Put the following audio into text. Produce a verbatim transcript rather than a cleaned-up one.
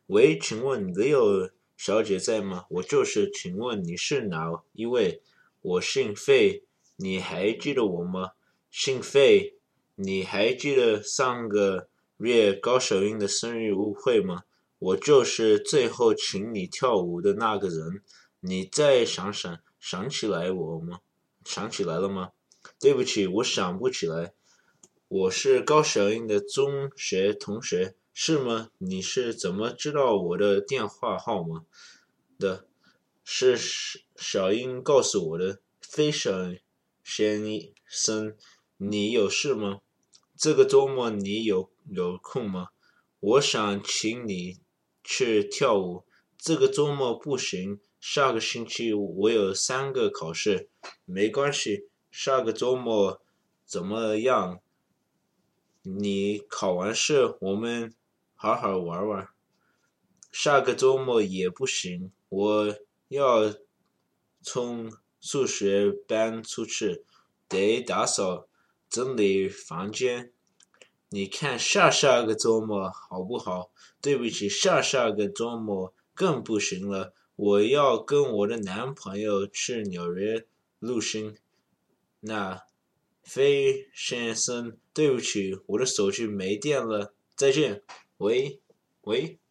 喂，请问李友小姐在吗？我就是，请问你是哪一位？我姓费，你还记得我吗？姓费，你还记得上个月高小英的生日舞会吗？我就是最后请你跳舞的那个人。你再想想，想起来我吗？想起来了吗？对不起，我想不起来。我是高小英的中学同学，是吗？你是怎么知道我的电话号码的？是小英告诉我的。非常先生，你有事吗？这个周末你有有空吗？我想请你去跳舞。这个周末不行，下个星期我有三个考试。没关系，下个周末怎么样？你考完试，我们好好玩玩。下个周末也不行，我要从数学班出去，得打扫整理房间。你看下下个周末好不好？对不起，下下个周末更不行了，我要跟我的男朋友去纽约旅行。那飞先生，对不起，我的手机没电了，再见。喂喂。